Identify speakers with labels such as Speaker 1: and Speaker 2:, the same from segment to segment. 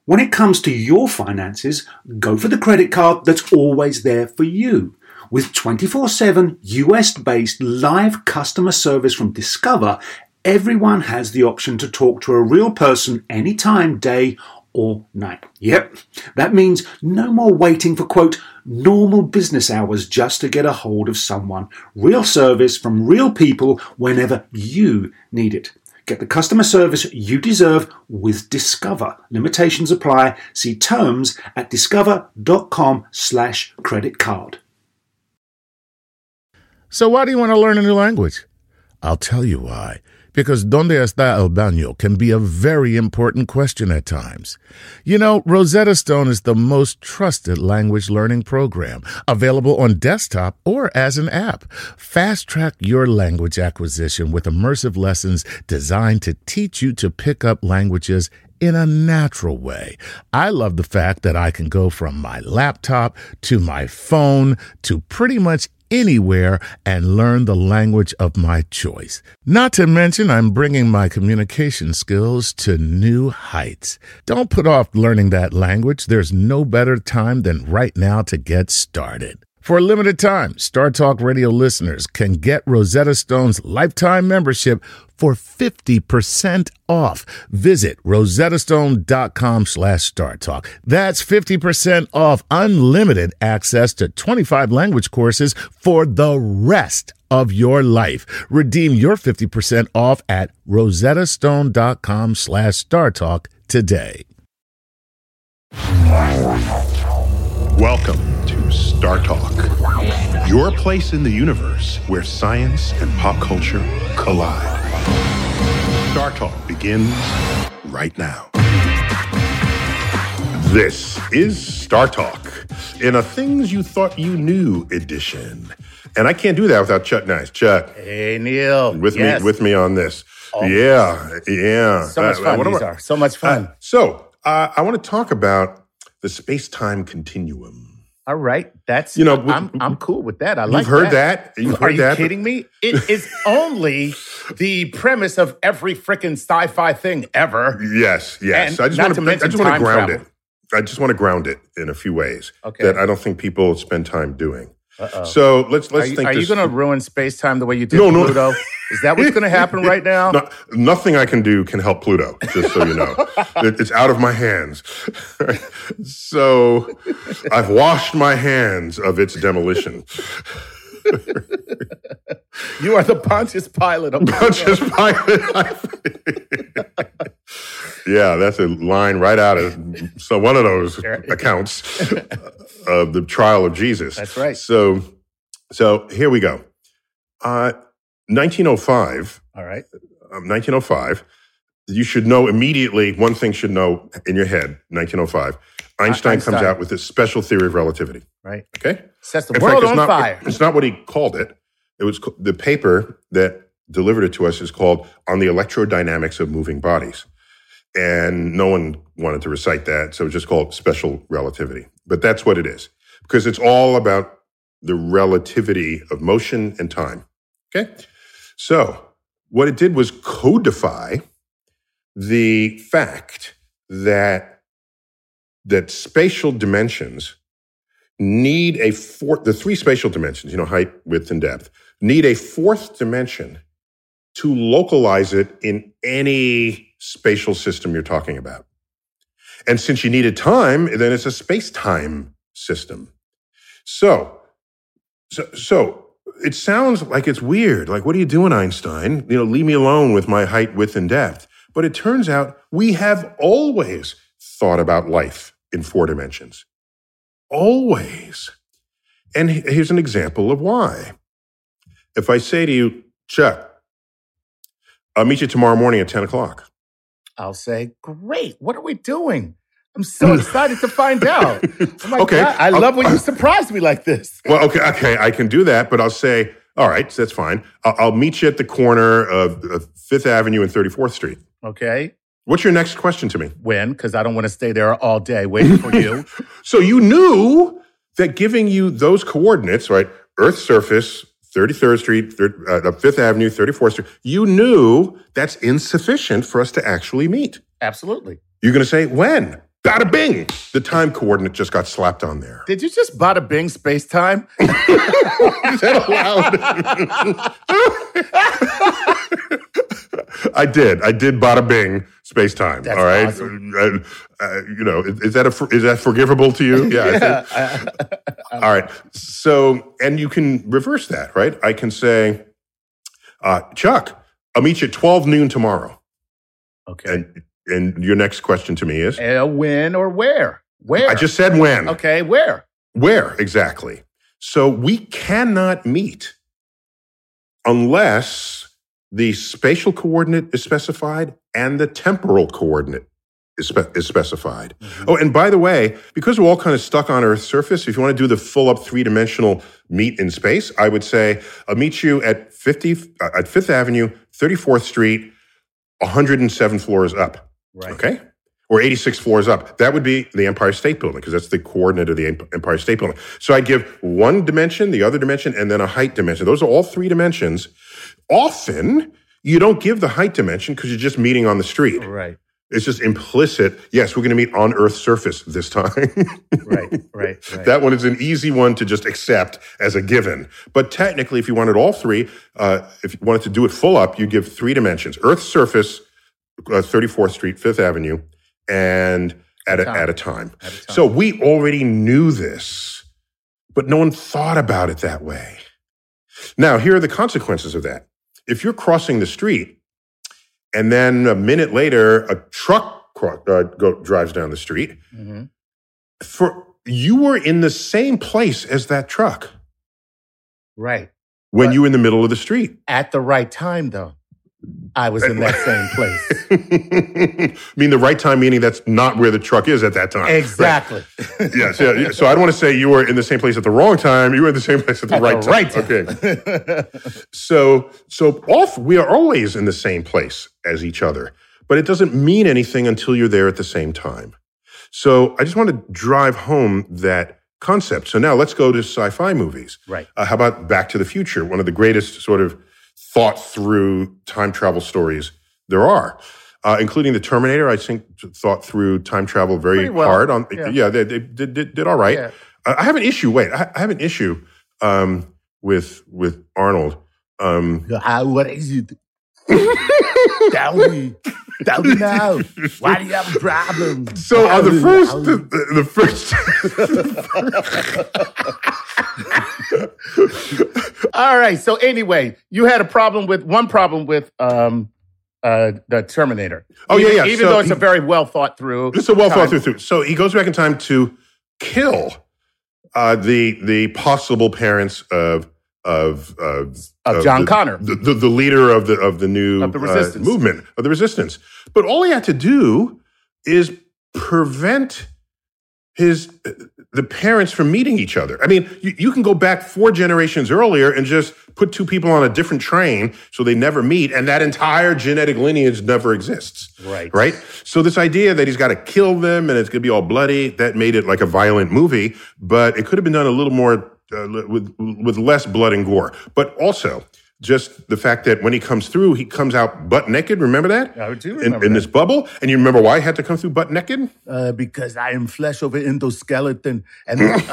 Speaker 1: When it comes to your finances, go for the credit card that's always there for you. With 24/7 US-based live customer service from Discover, everyone has the option to talk to a real person anytime, day or night. Yep, that means no more waiting for, quote, normal business hours just to get a hold of someone. Real service from real people whenever you need it. Get the customer service you deserve with Discover. Limitations apply. See terms at discover.com/credit card.
Speaker 2: So why do you want to learn a new language? I'll tell you why. Because ¿Dónde está el baño? Can be a very important question at times. You know, Rosetta Stone is the most trusted language learning program, available on desktop or as an app. Fast-track your language acquisition with immersive lessons designed to teach you to pick up languages in a natural way. I love the fact that I can go from my laptop to my phone to pretty much anywhere and learn the language of my choice. Not to mention, I'm bringing my communication skills to new heights. Don't put off learning that language. There's no better time than right now to get started. For a limited time, Star Talk Radio listeners can get Rosetta Stone's lifetime membership for 50% off. Visit rosettastone.com/StarTalk. That's 50% off unlimited access to 25 language courses for the rest of your life. Redeem your 50% off at rosettastone.com/StarTalk today.
Speaker 3: Welcome to Star Talk, your place in the universe where science and pop culture collide. Star Talk begins right now. This is Star Talk in a Things You Thought You Knew edition. And I can't do that without Chuck Nice. Chuck.
Speaker 2: Hey, Neil.
Speaker 3: With me on this. Oh. Yeah.
Speaker 2: So much fun these are. So much fun.
Speaker 3: I want to talk about the space-time continuum.
Speaker 2: All right, that's I'm cool with that. I like that.
Speaker 3: You've heard that? You've heard that?
Speaker 2: Are you kidding me? It is only the premise of every freaking sci-fi thing ever.
Speaker 3: Yes.
Speaker 2: And
Speaker 3: I just want to ground it. I just want to ground it in a few ways that I don't think people spend time doing.
Speaker 2: Uh-oh.
Speaker 3: So let's think.
Speaker 2: Are you going to ruin space-time the way you did Pluto? Is that what's going to happen right now?
Speaker 3: No, nothing I can do can help Pluto, just so you know. It's out of my hands. So I've washed my hands of its demolition.
Speaker 2: You are the Pontius Pilate of
Speaker 3: Pontius Pilate. Yeah, that's a line right out of one of those accounts of the trial of Jesus.
Speaker 2: That's right.
Speaker 3: So here we go. 1905.
Speaker 2: All right.
Speaker 3: 1905. You should know immediately, one thing should know in your head, 1905. Einstein comes out with this special theory of relativity.
Speaker 2: Right.
Speaker 3: Okay?
Speaker 2: Sets the world on fire.
Speaker 3: It's not what he called it. It was the paper that delivered it to us is called On the Electrodynamics of Moving Bodies. And no one wanted to recite that, so it's just called special relativity. But that's what it is, because it's all about the relativity of motion and time. Okay? So what it did was codify the fact that spatial dimensions need the three spatial dimensions, height, width, and depth, need a fourth dimension to localize it in any spatial system you're talking about. And since you needed time, then it's a space-time system. So it sounds like it's weird. Like, what are you doing, Einstein? Leave me alone with my height, width, and depth. But it turns out we have always thought about life in four dimensions. Always. And here's an example of why. If I say to you, Chuck, I'll meet you tomorrow morning at 10 o'clock.
Speaker 2: I'll say, great. What are we doing? I'm so excited to find out. Oh my God, I love when you surprise me like this.
Speaker 3: Well, okay, I can do that, but I'll say, all right, so that's fine. I'll meet you at the corner of 5th Avenue and 34th Street.
Speaker 2: Okay.
Speaker 3: What's your next question to me?
Speaker 2: When? Because I don't want to stay there all day waiting for you.
Speaker 3: So you knew that giving you those coordinates, right, Earth's surface, 33rd Street, 5th Avenue, 34th Street, you knew that's insufficient for us to actually meet.
Speaker 2: Absolutely.
Speaker 3: You're going to say, when? Bada bing! The time coordinate just got slapped on there.
Speaker 2: Did you just bada bing space time?
Speaker 3: Is that allowed? I did bada bing space time.
Speaker 2: That's
Speaker 3: all right.
Speaker 2: awesome.
Speaker 3: Is that forgivable to you? Yeah. I think. All right. So, and you can reverse that, right? I can say, Chuck, I'll meet you at 12 noon tomorrow.
Speaker 2: Okay.
Speaker 3: And your next question to me is?
Speaker 2: When or where? Where?
Speaker 3: I just said when.
Speaker 2: Okay, where?
Speaker 3: Where, exactly. So we cannot meet unless the spatial coordinate is specified and the temporal coordinate is specified. Mm-hmm. Oh, and by the way, because we're all kind of stuck on Earth's surface, if you want to do the full up three-dimensional meet in space, I would say I'll meet you at 5th Avenue, 34th Street, 107 floors up.
Speaker 2: Right.
Speaker 3: Okay? Or 86 floors up. That would be the Empire State Building because that's the coordinate of the Empire State Building. So I'd give one dimension, the other dimension, and then a height dimension. Those are all three dimensions. Often, you don't give the height dimension because you're just meeting on the street.
Speaker 2: Right.
Speaker 3: It's just implicit. Yes, we're going to meet on Earth's surface this time.
Speaker 2: Right.
Speaker 3: That one is an easy one to just accept as a given. But technically, if you wanted all three, if you wanted to do it full up, you give three dimensions. Earth's surface, 34th Street, 5th Avenue, and at a time. So we already knew this, but no one thought about it that way. Now, here are the consequences of that. If you're crossing the street, and then a minute later, a truck drives down the street, mm-hmm. You were in the same place as that truck.
Speaker 2: Right.
Speaker 3: When you were in the middle of the street.
Speaker 2: At the right time, though. I was in that same place.
Speaker 3: I mean, the right time meaning that's not where the truck is at that time.
Speaker 2: Exactly.
Speaker 3: Right? Yeah. So I don't want to say you were in the same place at the wrong time. You were in the same place at the right time. Okay. So we are always in the same place as each other, but it doesn't mean anything until you're there at the same time. So I just want to drive home that concept. So now let's go to sci-fi movies.
Speaker 2: Right.
Speaker 3: How about Back to the Future? One of the greatest sort of thought through time travel stories there are, including the Terminator. I think thought through time travel very hard. They did all right. Yeah. I have an issue. I have an issue with Arnold.
Speaker 2: What is it? Tell me now. Why do you have a problem?
Speaker 3: So on the first.
Speaker 2: All right. So anyway, you had one problem with the Terminator.
Speaker 3: Oh, yeah.
Speaker 2: Even though it's a very well thought through.
Speaker 3: It's a well thought through. So he goes back in time to kill the possible parents of
Speaker 2: John Connor,
Speaker 3: the leader of the new
Speaker 2: resistance.
Speaker 3: Movement of the resistance. But all he had to do is prevent the parents from meeting each other. I mean, you can go back 4 generations earlier and just put 2 people on a different train so they never meet, and that entire genetic lineage never exists. Right? So this idea that he's got to kill them and it's going to be all bloody, that made it like a violent movie, but it could have been done a little more with less blood and gore. But also, just the fact that when he comes through, he comes out butt naked. Remember that?
Speaker 2: I do remember
Speaker 3: in this bubble. And you remember why he had to come through butt naked?
Speaker 2: Because I am flesh over endoskeleton. And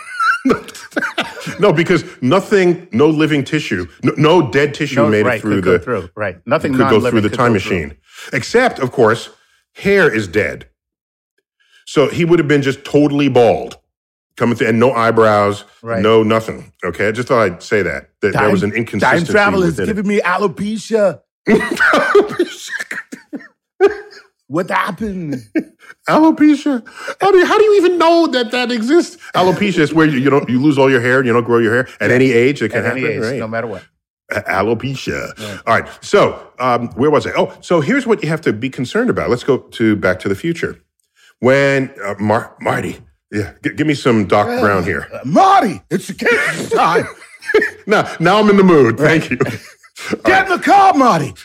Speaker 3: no, because no living tissue, no dead tissue made it through
Speaker 2: Nothing
Speaker 3: could go through the time machine. Except, of course, hair is dead. So he would have been just totally bald. Coming through, and no eyebrows, no nothing. Okay, I just thought I'd say that. There was an inconsistency.
Speaker 2: Time travel is giving me alopecia. What happened?
Speaker 3: Alopecia? I mean, how do you even know that exists? Alopecia is where you lose all your hair and you don't grow your hair at any age. It can happen,
Speaker 2: any age,
Speaker 3: right?
Speaker 2: No matter what.
Speaker 3: Alopecia. Yeah. All right. So where was I? Oh, so here's what you have to be concerned about. Let's go to Back to the Future. When Marty. Yeah, give me some Doc Brown here.
Speaker 2: Marty, it's the kitchen time.
Speaker 3: Now I'm in the mood. Thank you.
Speaker 2: Get in the car, Marty.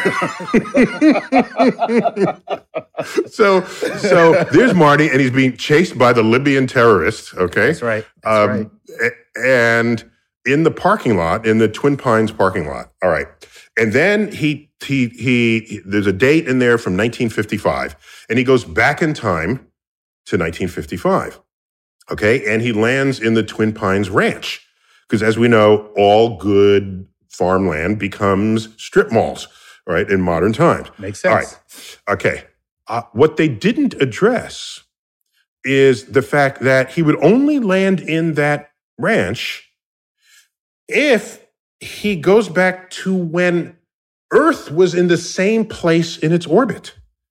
Speaker 3: So there's Marty, and he's being chased by the Libyan terrorists. Okay,
Speaker 2: that's right.
Speaker 3: And in the parking lot, in the Twin Pines parking lot. All right, and then he there's a date in there from 1955, and he goes back in time to 1955. Okay, and he lands in the Twin Pines Ranch because, as we know, all good farmland becomes strip malls, right, in modern times.
Speaker 2: Makes sense.
Speaker 3: All right. Okay. What they didn't address is the fact that he would only land in that ranch if he goes back to when Earth was in the same place in its orbit.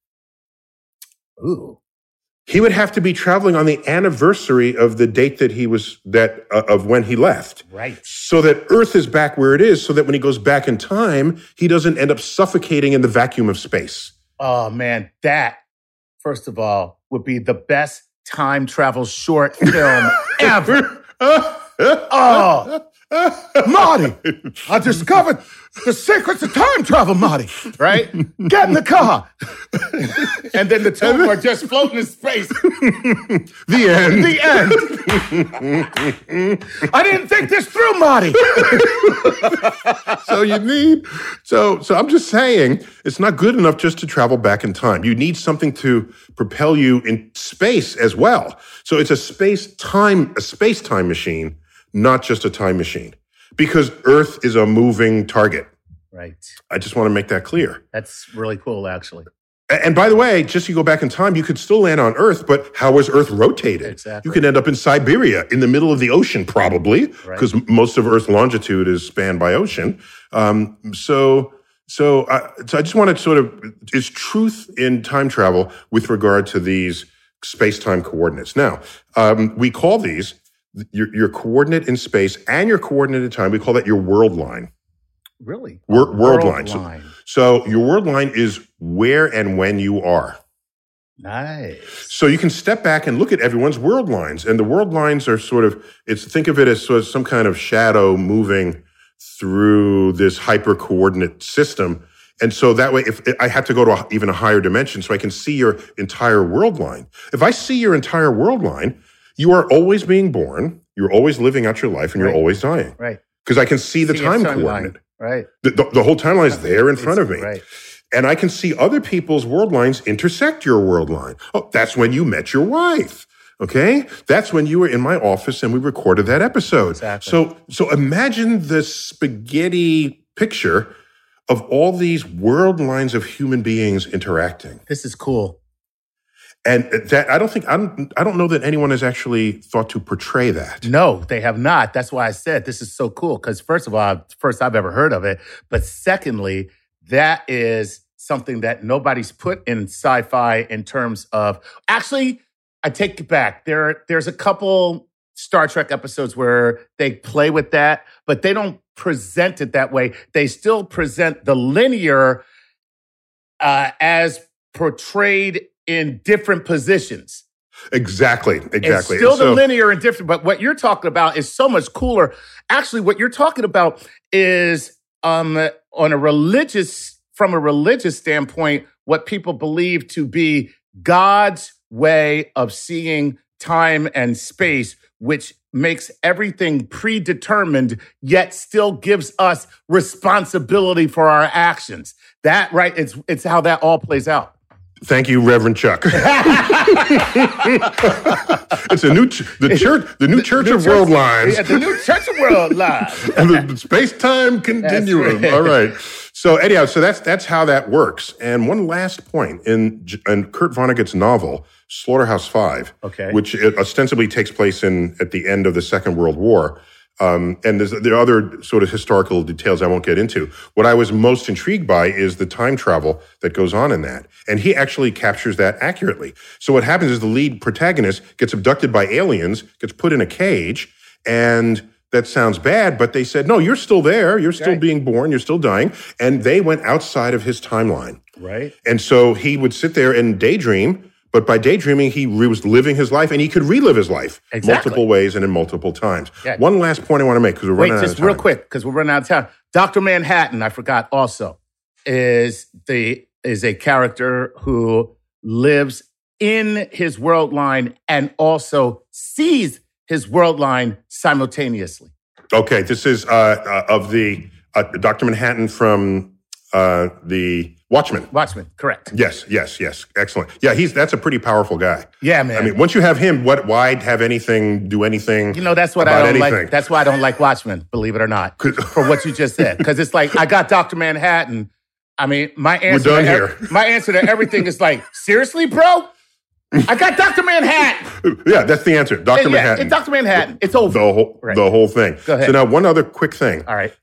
Speaker 2: Ooh.
Speaker 3: He would have to be traveling on the anniversary of the date that of when he left.
Speaker 2: Right.
Speaker 3: So that Earth is back where it is, so that when he goes back in time, he doesn't end up suffocating in the vacuum of space.
Speaker 2: Oh, man, that, first of all, would be the best time travel short film ever. Oh, Marty, I discovered the secrets of time travel, Marty. Right? Get in the car. And then the two of them are just floating in space.
Speaker 3: The end.
Speaker 2: The end. I didn't think this through, Marty.
Speaker 3: So I'm just saying, it's not good enough just to travel back in time. You need something to propel you in space as well. So it's a space-time machine, not just a time machine, because Earth is a moving target.
Speaker 2: Right.
Speaker 3: I just want to make that clear.
Speaker 2: That's really cool, actually.
Speaker 3: And by the way, just so you go back in time, you could still land on Earth, but how is Earth rotated?
Speaker 2: Exactly.
Speaker 3: You could end up in Siberia, in the middle of the ocean, probably, because most of Earth's longitude is spanned by ocean. So I just want to sort of, is truth in time travel with regard to these space-time coordinates. Now, we call these your coordinate in space and your coordinate in time. We call that your world line.
Speaker 2: Really?
Speaker 3: World line. So your world line is where and when you are.
Speaker 2: Nice.
Speaker 3: So you can step back and look at everyone's world lines. And the world lines are think of it as sort of some kind of shadow moving through this hyper coordinate system. And so that way, if I have to go to even a higher dimension so I can see your entire world line. If I see your entire world line, you are always being born, you're always living out your life, and you're always dying.
Speaker 2: Right.
Speaker 3: Because I can see the time coordinate.
Speaker 2: Right.
Speaker 3: The whole timeline is there in front of me.
Speaker 2: Right.
Speaker 3: And I can see other people's world lines intersect your world line. Oh, that's when you met your wife. Okay? That's when you were in my office and we recorded that episode.
Speaker 2: Exactly.
Speaker 3: So imagine the spaghetti picture of all these world lines of human beings interacting.
Speaker 2: This is cool.
Speaker 3: And that I don't know that anyone has actually thought to portray that.
Speaker 2: No, they have not. That's why I said this is so cool. Because first of all, I've ever heard of it. But secondly, that is something that nobody's put in sci-fi in terms of, actually, I take it back. There's a couple Star Trek episodes where they play with that, but they don't present it that way. They still present the linear as portrayed in different positions.
Speaker 3: Exactly.
Speaker 2: It's still the linear and different, but what you're talking about is so much cooler. Actually, what you're talking about is from a religious standpoint, what people believe to be God's way of seeing time and space, which makes everything predetermined, yet still gives us responsibility for our actions. That, right? It's how that all plays out.
Speaker 3: Thank you, Reverend Chuck. It's the new Church of World Lines.
Speaker 2: Yeah, the new Church of World Lines.
Speaker 3: And the space-time continuum. Right. All right. So anyhow, that's how that works. And one last point in Kurt Vonnegut's novel, Slaughterhouse-Five, which ostensibly takes place at the end of the Second World War. And there are other sort of historical details I won't get into. What I was most intrigued by is the time travel that goes on in that. And he actually captures that accurately. So what happens is the lead protagonist gets abducted by aliens, gets put in a cage, and that sounds bad, but they said, no, you're still there. You're still being born. You're still dying. And they went outside of his timeline.
Speaker 2: Right.
Speaker 3: And so he would sit there and daydream. But by daydreaming, he was living his life, and he could relive his life multiple ways and in multiple times. Yeah. One last point I want to make, because we're running out of time.
Speaker 2: Wait, just real quick, because we're running out of time. Dr. Manhattan, I forgot also, is a character who lives in his world line and also sees his world line simultaneously.
Speaker 3: Okay, this is of the Dr. Manhattan from The Watchman.
Speaker 2: Watchman, correct.
Speaker 3: Yes. Excellent. Yeah, that's a pretty powerful guy.
Speaker 2: Yeah, man.
Speaker 3: I mean, once you have him, why have anything, do anything?
Speaker 2: That's what I don't like. That's why I don't like Watchmen, believe it or not, for what you just said. Because it's like, I got Dr. Manhattan. I mean, my answer to everything is like, seriously, bro? I got Dr. Manhattan.
Speaker 3: Yeah, that's the answer. Dr. Manhattan.
Speaker 2: Dr. Manhattan. It's over.
Speaker 3: The whole thing.
Speaker 2: Go ahead.
Speaker 3: So now one other quick thing.
Speaker 2: All right.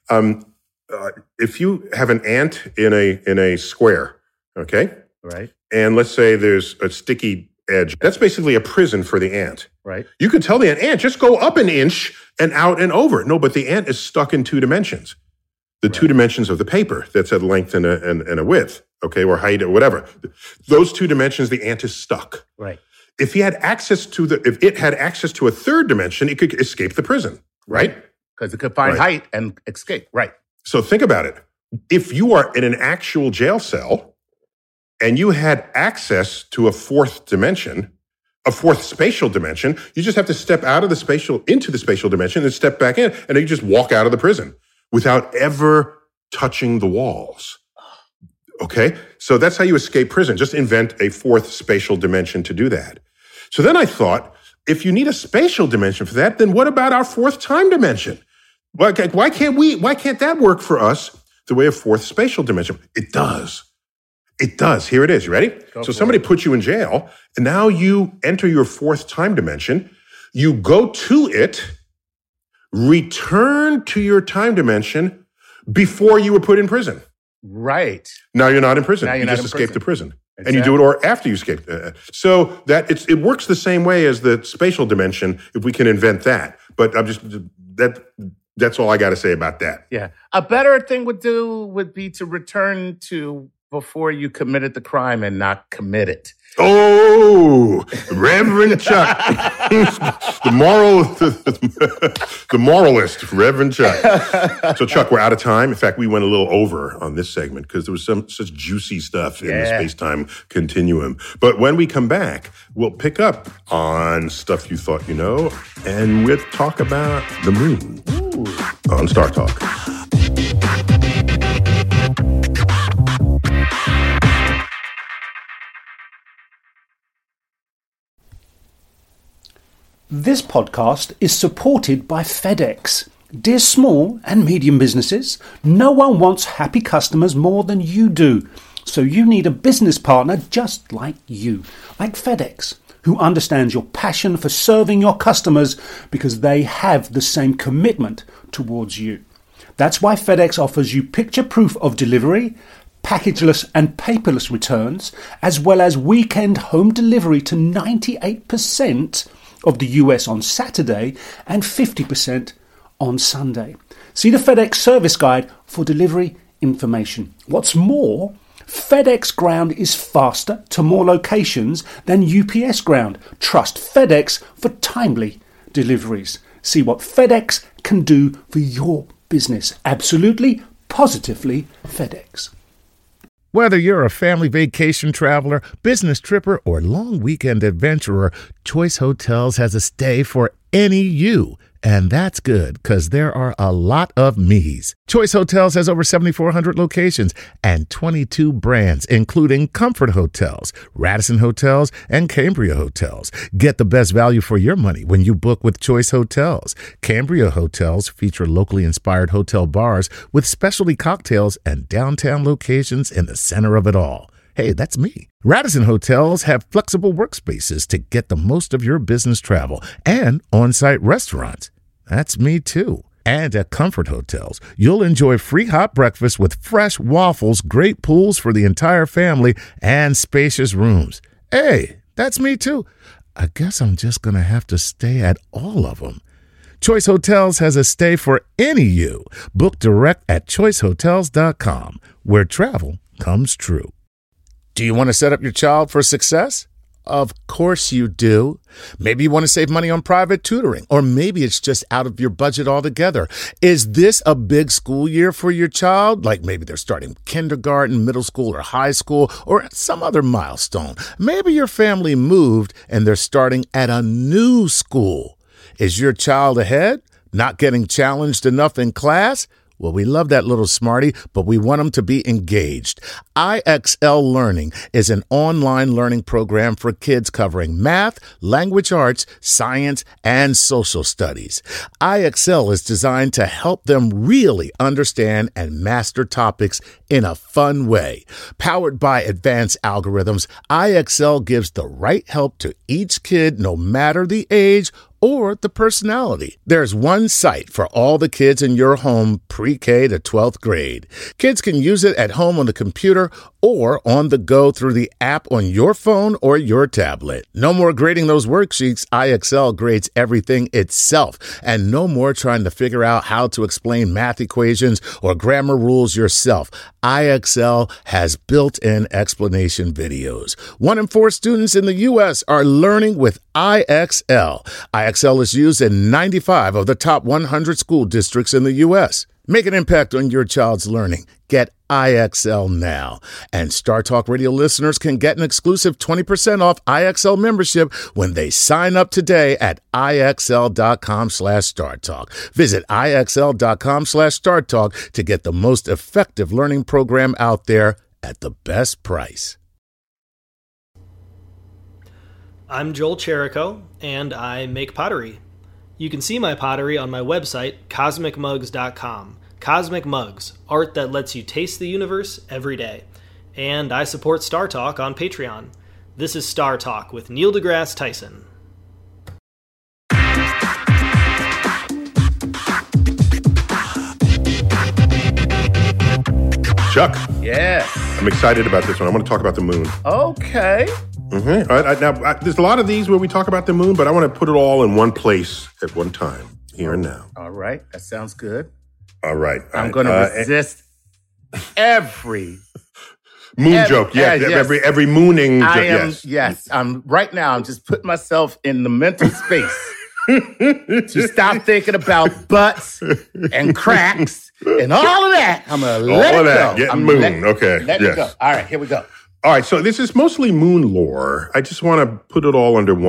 Speaker 3: If you have an ant in a square, okay?
Speaker 2: Right.
Speaker 3: And let's say there's a sticky edge. That's basically a prison for the ant.
Speaker 2: Right.
Speaker 3: You could tell the ant, just go up an inch and out and over. No, but the ant is stuck in 2 dimensions. The 2 dimensions of the paper, that's a length and a width, okay, or height or whatever. Those 2 dimensions, the ant is stuck.
Speaker 2: Right.
Speaker 3: If it had access to a 3rd dimension, it could escape the prison, right?
Speaker 2: Because it could find height and escape. Right.
Speaker 3: So think about it. If you are in an actual jail cell and you had access to a 4th dimension, a 4th spatial dimension, you just have to step out of into the spatial dimension and step back in, and then you just walk out of the prison without ever touching the walls. Okay? So that's how you escape prison. Just invent a 4th spatial dimension to do that. So then I thought, if you need a spatial dimension for that, then what about our 4th time dimension? Why can't that work for us the way a 4th spatial dimension? It does. It does. Here it is. You ready? So somebody puts you in jail, and now you enter your 4th time dimension. You go to it, return to your time dimension before you were put in prison.
Speaker 2: Right.
Speaker 3: Now you're not in prison. You just escaped the prison. Exactly. And you do it or after you escape. So that it works the same way as the spatial dimension if we can invent that. But that's all I got to say about that.
Speaker 2: Yeah. A better thing would be to return to before you committed the crime and not commit it.
Speaker 3: Oh, Reverend Chuck. the moralist, Reverend Chuck. So, Chuck, we're out of time. In fact, we went a little over on this segment because there was such juicy stuff in the space-time continuum. But when we come back, we'll pick up on stuff you thought you know, and we'll talk about the moon on Star Talk.
Speaker 1: This podcast is supported by FedEx. Dear small and medium businesses, no one wants happy customers more than you do. So you need a business partner just like you, like FedEx, who understands your passion for serving your customers because they have the same commitment towards you. That's why FedEx offers you picture proof of delivery, packageless and paperless returns, as well as weekend home delivery to 98% of the US on Saturday and 50% on Sunday. See the FedEx service guide for delivery information. What's more, FedEx Ground is faster to more locations than UPS Ground. Trust FedEx for timely deliveries. See what FedEx can do for your business. Absolutely, positively FedEx.
Speaker 2: Whether you're a family vacation traveler, business tripper, or long weekend adventurer, Choice Hotels has a stay for any you. And that's good, because there are a lot of me's. Choice Hotels has over 7,400 locations and 22 brands, including Comfort Hotels, Radisson Hotels, and Cambria Hotels. Get the best value for your money when you book with Choice Hotels. Cambria Hotels feature locally inspired hotel bars with specialty cocktails and downtown locations in the center of it all. Hey, that's me. Radisson Hotels have flexible workspaces to get the most of your business travel and on-site restaurants. That's me too. And at Comfort Hotels, you'll enjoy free hot breakfast with fresh waffles, great pools for the entire family, and spacious rooms. Hey, that's me too. I guess I'm just going to have to stay at all of them. Choice Hotels has a stay for any you. Book direct at choicehotels.com, where travel comes true. Do you want to set up your child for success? Of course you do. Maybe you want to save money on private tutoring, or maybe it's just out of your budget altogether. Is this a big school year for your child? Like maybe they're starting kindergarten, middle school, or high school, or some other milestone. Maybe your family moved and they're starting at a new school. Is your child ahead? Not getting challenged enough in class? Well, we love that little smarty, but we want them to be engaged. IXL Learning is an online learning program for kids covering math, language arts, science, and social studies. IXL is designed to help them really understand and master topics in a fun way. Powered by advanced algorithms, IXL gives the right help to each kid no matter the age or the personality. There's one site for all the kids in your home pre-K to 12th grade. Kids can use it at home on the computer or on the go through the app on your phone or your tablet. No more grading those worksheets. IXL grades everything itself. And no more trying to figure out how to explain math equations or grammar rules yourself. IXL has built-in explanation videos. 1 in 4 students in the U.S. are learning with IXL. IXL is used in 95 of the top 100 school districts in the U.S. Make an impact on your child's learning. Get IXL now. And Star Talk Radio listeners can get an exclusive 20% off IXL membership when they sign up today at IXL.com/StarTalk. Visit IXL.com/StarTalk to get the most effective learning program out there at the best price.
Speaker 4: I'm Joel Cherico, and I make pottery. You can see my pottery on my website, CosmicMugs.com. Cosmic Mugs, art that lets you taste the universe every day. And I support Star Talk on Patreon. This is Star Talk with Neil deGrasse Tyson.
Speaker 3: Chuck.
Speaker 2: Yes.
Speaker 3: I'm excited about this one. I want to talk about the moon.
Speaker 2: Okay.
Speaker 3: Mm-hmm. All right, now, there's a lot of these where we talk about the moon, but I want to put it all in one place at one time, here and now.
Speaker 2: All right. That sounds good.
Speaker 3: All right.
Speaker 2: I'm going to resist every
Speaker 3: moon joke. Yeah,
Speaker 2: yes.
Speaker 3: Every mooning joke.
Speaker 2: Yes. Right now, I'm just putting myself in the mental space to stop thinking about butts and cracks and all of that. I'm going to let it go.
Speaker 3: Getting moon. Okay.
Speaker 2: Let it go. All right, here we go.
Speaker 3: All right, so this is mostly moon lore. I just want to put it all under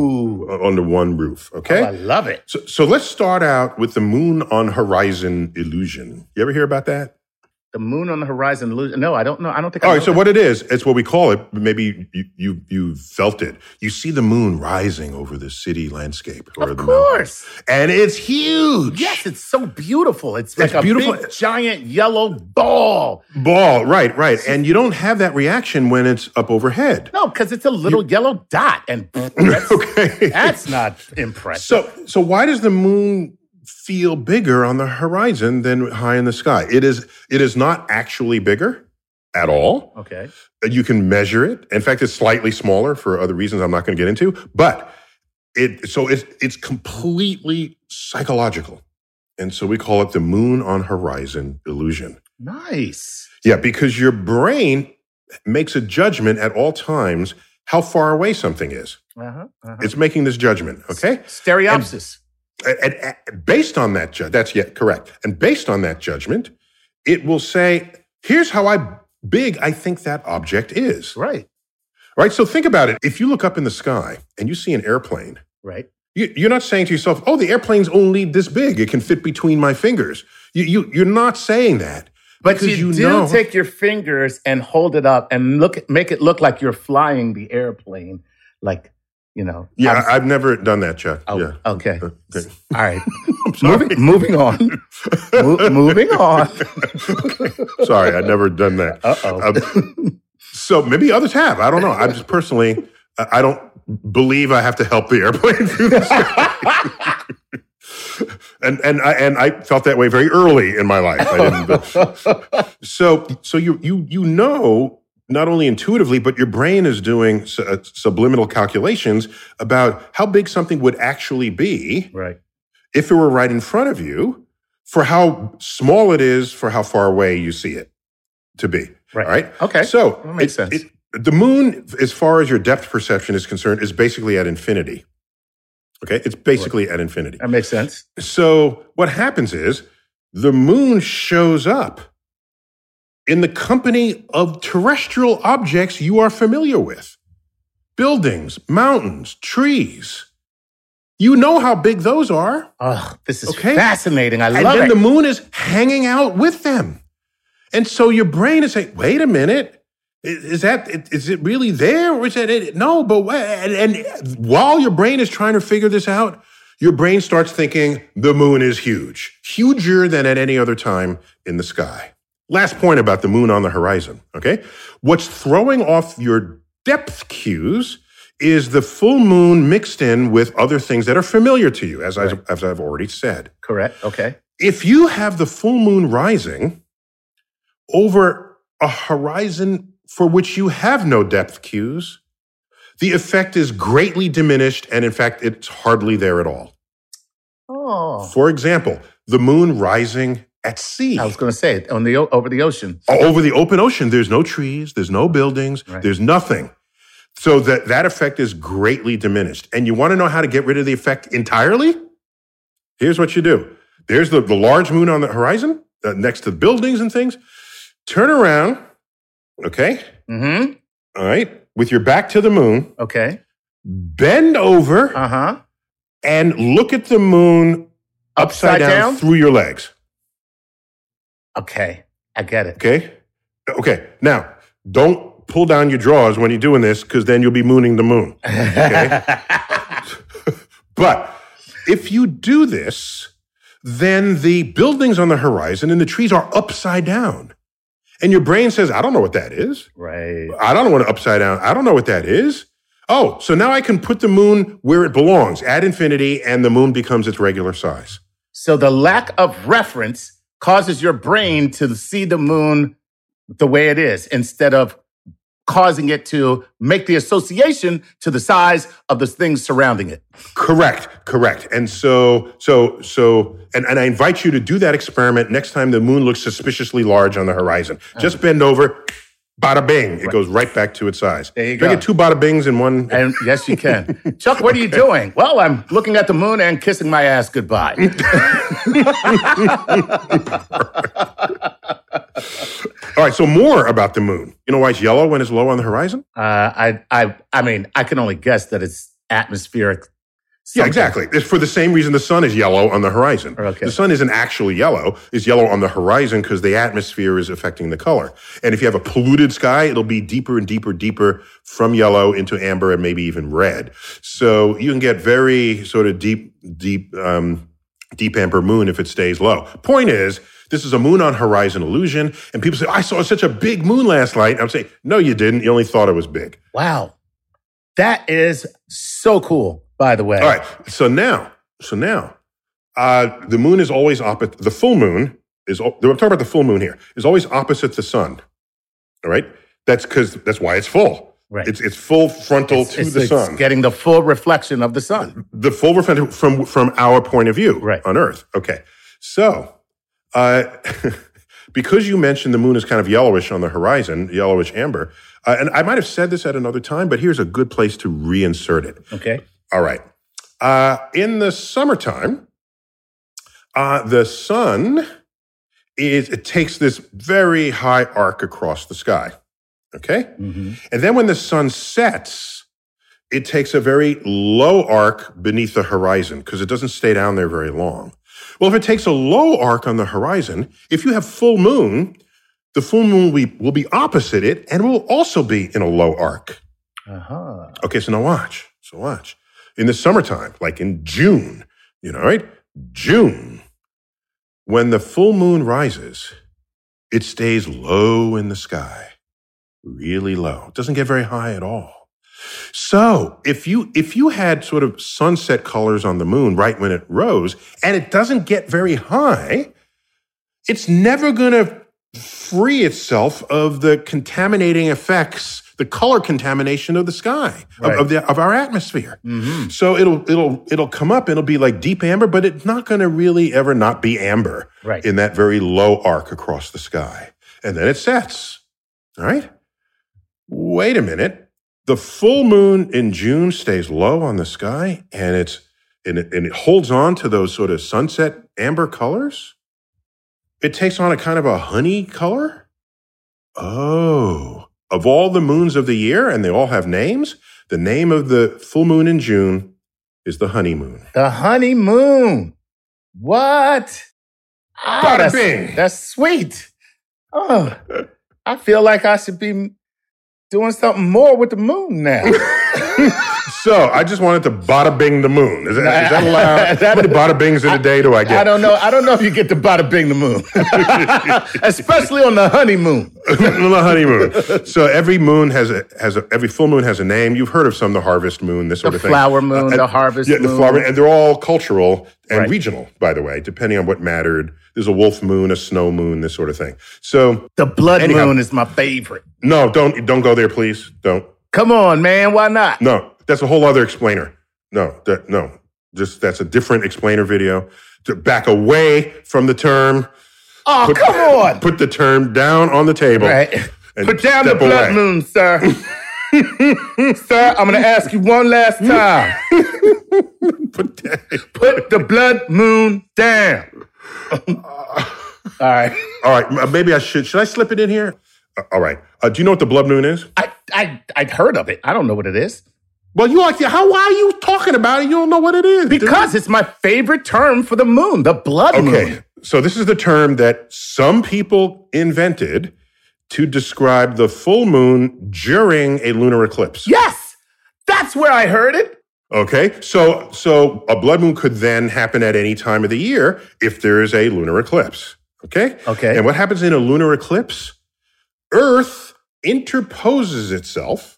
Speaker 3: one roof, okay?
Speaker 2: Oh, I love it.
Speaker 3: So let's start out with the moon on horizon illusion. You ever hear about that?
Speaker 2: The moon on the horizon illusion? No, I don't know. I don't think I
Speaker 3: know.
Speaker 2: All
Speaker 3: right, so what it is, it's what we call it. Maybe you felt it. You see the moon rising over the city landscape. Or
Speaker 2: of
Speaker 3: the
Speaker 2: course.
Speaker 3: Mountain. And it's huge.
Speaker 2: Yes, it's so beautiful. It's like a
Speaker 3: beautiful.
Speaker 2: Big, giant yellow ball.
Speaker 3: Right. And you don't have that reaction when it's up overhead.
Speaker 2: No, because it's a little yellow dot. And that's not impressive.
Speaker 3: So why does the moon feel bigger on the horizon than high in the sky? It is not actually bigger at all.
Speaker 2: Okay.
Speaker 3: You can measure it. In fact, it's slightly smaller for other reasons I'm not going to get into, but it's completely psychological. And so we call it the moon on horizon illusion.
Speaker 2: Nice.
Speaker 3: Yeah, because your brain makes a judgment at all times how far away something is. It's making this judgment, okay?
Speaker 2: Stereopsis.
Speaker 3: And based on that, that's correct. And based on that judgment, it will say, here's how big I think that object is.
Speaker 2: Right.
Speaker 3: Right. So think about it. If you look up in the sky and you see an airplane,
Speaker 2: right,
Speaker 3: you're not saying to yourself, oh, the airplane's only this big. It can fit between my fingers. You're not saying that.
Speaker 2: But you do take your fingers and hold it up and make it look like you're flying the airplane, like, you know.
Speaker 3: Yeah, I've never done that, Chuck.
Speaker 2: Oh,
Speaker 3: yeah.
Speaker 2: Okay. All right. Moving on. Moving on.
Speaker 3: Sorry, I've never done that.
Speaker 2: Uh-oh.
Speaker 3: So maybe others have. I don't know. I just personally, I don't believe I have to help the airplane through the sky. And I felt that way very early in my life. I didn't. So you know, not only intuitively, but your brain is doing subliminal calculations about how big something would actually be,
Speaker 2: right,
Speaker 3: if it were right in front of you, for how small it is, for how far away you see it to be.
Speaker 2: Right.
Speaker 3: All right.
Speaker 2: Okay.
Speaker 3: So
Speaker 2: that makes sense.
Speaker 3: The moon, as far as your depth perception is concerned, is basically at infinity. Okay, it's basically at infinity.
Speaker 2: That makes sense.
Speaker 3: So what happens is the moon shows up in the company of terrestrial objects you are familiar with. Buildings, mountains, trees. You know how big those are.
Speaker 2: Oh, this is fascinating. I love it.
Speaker 3: And then the moon is hanging out with them. And so your brain is saying, wait a minute. Is it really there? Or is that it? No, but and while your brain is trying to figure this out, your brain starts thinking the moon is huge, huger than at any other time in the sky. Last point about the moon on the horizon, okay? What's throwing off your depth cues is the full moon mixed in with other things that are familiar to you, as I've already said.
Speaker 2: Correct, okay.
Speaker 3: If you have the full moon rising over a horizon for which you have no depth cues, the effect is greatly diminished, and in fact, it's hardly there at all.
Speaker 2: Oh.
Speaker 3: For example, the moon rising at sea.
Speaker 2: I was going to say, over the ocean.
Speaker 3: Over the open ocean, there's no trees, there's no buildings, there's nothing. So that effect is greatly diminished. And you want to know how to get rid of the effect entirely? Here's what you do. There's the large moon on the horizon, next to buildings and things. Turn around, okay?
Speaker 2: Mm-hmm.
Speaker 3: All right, with your back to the moon.
Speaker 2: Okay.
Speaker 3: Bend over.
Speaker 2: Uh-huh.
Speaker 3: And look at the moon upside down through your legs.
Speaker 2: Okay, I get it.
Speaker 3: Okay. Now, don't pull down your drawers when you're doing this, because then you'll be mooning the moon. Okay? But if you do this, then the buildings on the horizon and the trees are upside down. And your brain says, I don't know what that is.
Speaker 2: Right.
Speaker 3: I don't want it upside down. I don't know what that is. Oh, so now I can put the moon where it belongs, at infinity, and the moon becomes its regular size.
Speaker 2: So the lack of reference causes your brain to see the moon the way it is, instead of causing it to make the association to the size of the things surrounding it.
Speaker 3: Correct. And and I invite you to do that experiment next time the moon looks suspiciously large on the horizon. Just bend over, bada bing. It goes right back to its size.
Speaker 2: There you go.
Speaker 3: Can I get 2 bada bings in one?
Speaker 2: And yes, you can. Chuck, what are you doing? Well, I'm looking at the moon and kissing my ass goodbye.
Speaker 3: All right, so more about the moon. You know why it's yellow when it's low on the horizon?
Speaker 2: I mean, I can only guess that it's atmospheric.
Speaker 3: Yeah, exactly. It's for the same reason the sun is yellow on the horizon.
Speaker 2: Okay.
Speaker 3: The sun isn't actually yellow. It's yellow on the horizon because the atmosphere is affecting the color. And if you have a polluted sky, it'll be deeper and deeper from yellow into amber and maybe even red. So you can get very sort of deep amber moon if it stays low. Point is, this is a moon on horizon illusion. And people say, I saw such a big moon last night. I'm saying, no, you didn't. You only thought it was big.
Speaker 2: Wow. That is so cool. By the way.
Speaker 3: All right. So now, the moon is always opposite. The full moon is, I'm talking about the full moon here, is always opposite the sun. All right. That's why it's full.
Speaker 2: Right.
Speaker 3: It's full frontal to the sun.
Speaker 2: It's getting the full reflection of the sun.
Speaker 3: The full reflection from our point of view on Earth. Okay. So, because you mentioned the moon is kind of yellowish on the horizon, yellowish amber, and I might have said this at another time, but here's a good place to reinsert it.
Speaker 2: Okay.
Speaker 3: All right. In the summertime, the sun it takes this very high arc across the sky. Okay? Mm-hmm. And then when the sun sets, it takes a very low arc beneath the horizon because it doesn't stay down there very long. Well, if it takes a low arc on the horizon, if you have full moon, the full moon will be opposite it and will also be in a low arc.
Speaker 2: Uh-huh.
Speaker 3: Okay, so now watch. In the summertime, like in June, right? June, when the full moon rises, it stays low in the sky, really low. It doesn't get very high at all. So if you had sort of sunset colors on the moon right when it rose, and it doesn't get very high, it's never going to free itself of the contaminating effects, the color contamination of the sky, of our atmosphere. Mm-hmm. So it'll come up, it'll be like deep amber, but it's not going to really ever not be amber in that very low arc across the sky. And then it sets. All right? Wait a minute. The full moon in June stays low on the sky, and it holds on to those sort of sunset amber colors. It takes on a kind of a honey color. Oh, of all the moons of the year, and they all have names, the name of the full moon in June is the honeymoon.
Speaker 2: The honeymoon. What?
Speaker 3: Bada bing.
Speaker 2: That's sweet. Oh, I feel like I should be doing something more with the moon now.
Speaker 3: So I just wanted to bada bing the moon. Is that allowed? How many bada bings in a day do I get?
Speaker 2: I don't know. I don't know if you get to bada bing the moon, especially on the honeymoon.
Speaker 3: On the honeymoon. So every moon every full moon has a name. You've heard of some, the harvest moon, this sort of thing.
Speaker 2: The flower moon, the harvest moon.
Speaker 3: Yeah, the flower, and they're all cultural and regional, by the way, depending on what mattered. There's a wolf moon, a snow moon, this sort of thing. So
Speaker 2: the blood moon is my favorite.
Speaker 3: No, don't go there, please. Don't.
Speaker 2: Come on, man. Why not?
Speaker 3: No, that's a whole other explainer. No. That's a different explainer video. To back away from the term.
Speaker 2: Oh, come on.
Speaker 3: Put the term down on the table.
Speaker 2: Right. Put down the blood moon, sir. Sir, I'm going to ask you one last time. Put the blood moon down. All right.
Speaker 3: Maybe I should I slip it in here? All right. Do you know what the blood moon is?
Speaker 2: I'd heard of it. I don't know what it is.
Speaker 3: Well, how are you talking about it? You don't know what it is.
Speaker 2: Because it's my favorite term for the moon, the blood moon.
Speaker 3: Okay. So this is the term that some people invented to describe the full moon during a lunar eclipse.
Speaker 2: Yes. That's where I heard it.
Speaker 3: Okay. So a blood moon could then happen at any time of the year if there is a lunar eclipse. Okay?
Speaker 2: Okay.
Speaker 3: And what happens in a lunar eclipse? Earth interposes itself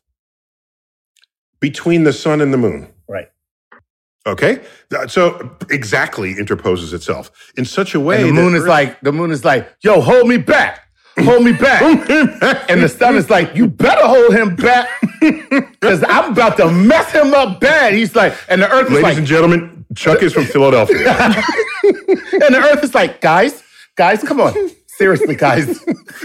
Speaker 3: between the sun and the moon.
Speaker 2: Right.
Speaker 3: Okay? So exactly interposes itself in such a way
Speaker 2: and the moon is like, yo, hold me back. Hold me back. And the sun is like, you better hold him back because I'm about to mess him up bad. He's like, and the earth is like.
Speaker 3: Ladies and gentlemen, Chuck is from Philadelphia.
Speaker 2: And the earth is like, guys, come on. Seriously, guys.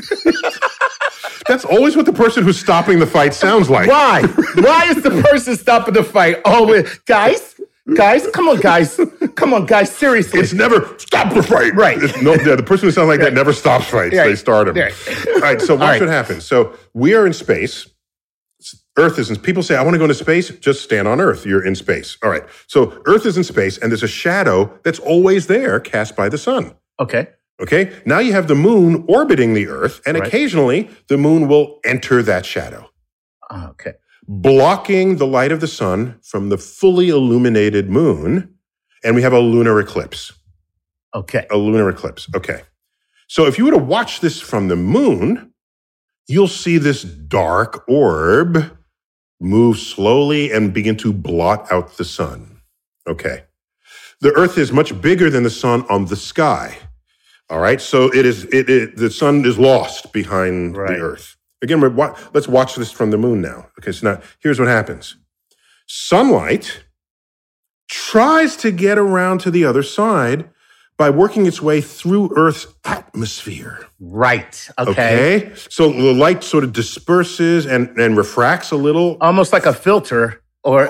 Speaker 3: That's always what the person who's stopping the fight sounds like.
Speaker 2: Why? Why is the person stopping the fight always? Guys, come on, guys, seriously.
Speaker 3: It's never stop the fight.
Speaker 2: Right.
Speaker 3: The person who sounds like that never stops fights. Right. They start them. Right. All right, so watch what happens. So we are in space. Earth is in, people say, I want to go into space. Just stand on Earth. You're in space. All right. So Earth is in space, and there's a shadow that's always there cast by the sun.
Speaker 2: Okay.
Speaker 3: Now you have the moon orbiting the Earth, and occasionally the moon will enter that shadow.
Speaker 2: Okay.
Speaker 3: Blocking the light of the sun from the fully illuminated moon, and we have a lunar eclipse.
Speaker 2: Okay.
Speaker 3: A lunar eclipse. Okay. So if you were to watch this from the moon, you'll see this dark orb move slowly and begin to blot out the sun. Okay. The Earth is much bigger than the sun on the sky. All right. So the sun is lost behind the Earth. Again, let's watch this from the moon now. Okay, so now here's what happens. Sunlight tries to get around to the other side by working its way through Earth's atmosphere.
Speaker 2: Right. Okay.
Speaker 3: So the light sort of disperses and refracts a little.
Speaker 2: Almost like a filter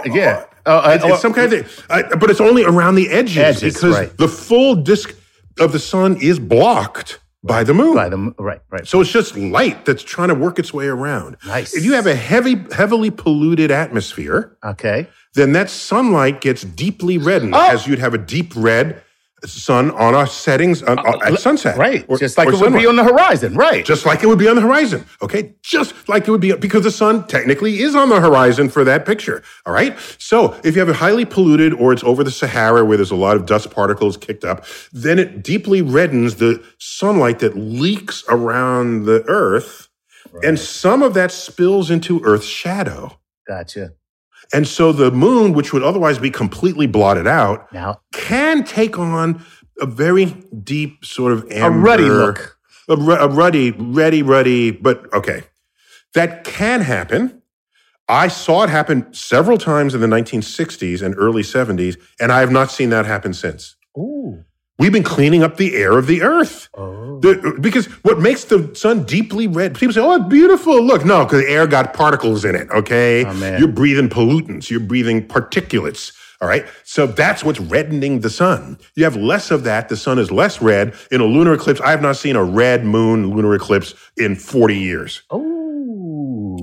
Speaker 3: it's some kind of thing. But it's only around the edges because the full disk of the sun is blocked by the moon.
Speaker 2: Right.
Speaker 3: So it's just light that's trying to work its way around.
Speaker 2: Nice.
Speaker 3: If you have a heavily polluted atmosphere, then that sunlight gets deeply reddened, as you'd have a deep red sun on our settings at sunset.
Speaker 2: Right. Just like it would be on the horizon. Right.
Speaker 3: Just like it would be on the horizon. Okay. Just like it would be, because the sun technically is on the horizon for that picture. All right. So if you have a highly polluted, or it's over the Sahara where there's a lot of dust particles kicked up, then it deeply reddens the sunlight that leaks around the Earth. Right. And some of that spills into Earth's shadow.
Speaker 2: Gotcha.
Speaker 3: And so the moon, which would otherwise be completely blotted out,
Speaker 2: now
Speaker 3: can take on a very deep sort of amber.
Speaker 2: A ruddy look.
Speaker 3: A ruddy, but okay. That can happen. I saw it happen several times in the 1960s and early 70s, and I have not seen that happen since.
Speaker 2: Ooh.
Speaker 3: We've been cleaning up the air of the Earth.
Speaker 2: Oh.
Speaker 3: Because what makes the sun deeply red, people say, oh, it's beautiful. Look, no, because the air got particles in it, okay?
Speaker 2: Oh, man.
Speaker 3: You're breathing pollutants. You're breathing particulates, all right? So that's what's reddening the sun. You have less of that. The sun is less red. In a lunar eclipse, I have not seen a red moon lunar eclipse in 40 years.
Speaker 2: Oh.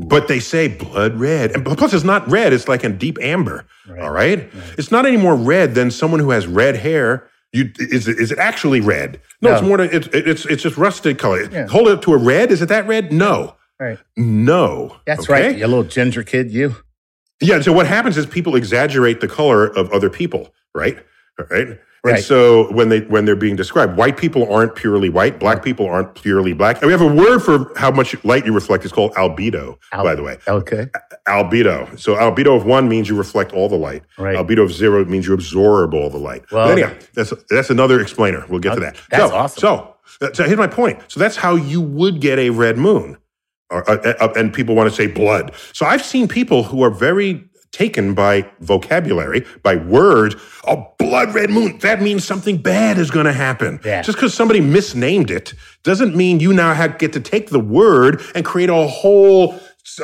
Speaker 3: But they say blood red. And plus, it's not red. It's like a deep amber.
Speaker 2: Right.
Speaker 3: All right? It's not any more red than someone who has red hair. Is it actually red? No, it's more. It's just rusted color. Yeah. Hold it up to a red. Is it that red? No.
Speaker 2: Right.
Speaker 3: No.
Speaker 2: That's right. You little ginger kid, you.
Speaker 3: Yeah. So what happens is people exaggerate the color of other people, right? Right.
Speaker 2: Right.
Speaker 3: And so when they're being described, white people aren't purely white, black people aren't purely black. And we have a word for how much light you reflect. It's called albedo, by the way.
Speaker 2: Okay.
Speaker 3: Albedo. So albedo of 1 means you reflect all the light.
Speaker 2: Right.
Speaker 3: Albedo of 0 means you absorb all the light.
Speaker 2: Well,
Speaker 3: but anyhow, that's another explainer. We'll get to that.
Speaker 2: That's awesome.
Speaker 3: So here's my point. So that's how you would get a red moon. And people want to say blood. So I've seen people who are very taken by vocabulary, by words. A blood red moon, that means something bad is going to happen.
Speaker 2: Yeah.
Speaker 3: Just because somebody misnamed it doesn't mean you now get to take the word and create a whole